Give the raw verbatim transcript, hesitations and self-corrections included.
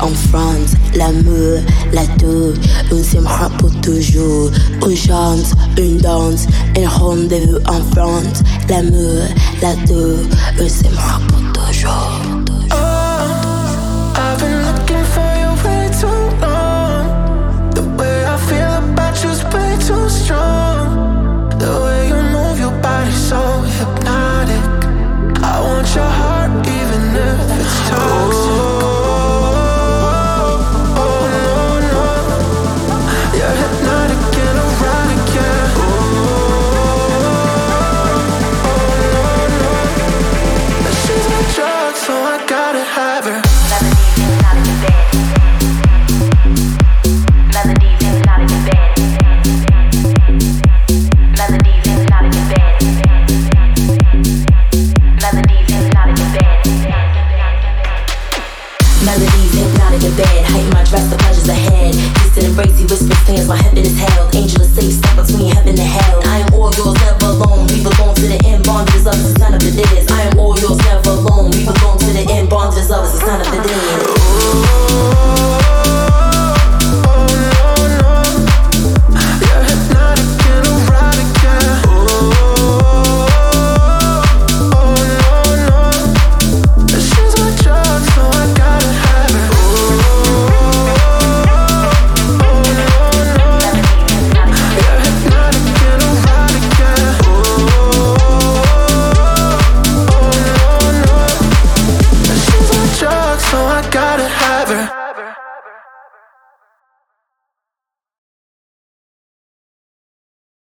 en France. L'amour, la deux, on s'aimera pour toujours. On chante, on danse, un rendez-vous en France. L'amour, la deux, on s'aimera pour toujours. Oh, I've been looking for you way too long. The way I feel about you's way too strong. The way you move your body so hypnotic. I want your heart even if it's toxic. Oh, oh no, no. You're hypnotic and erotic, yeah. Oh, oh no, no. She's my drug, so I gotta have her. Melodies hypnotic in bed. Melodies hypnotic in bed. Melodies hypnotic in bed. Melodies hypnotic in bed. Heighten my dress, the pleasures ahead. Kiss and embrace you, whisper things, my heaven is hell.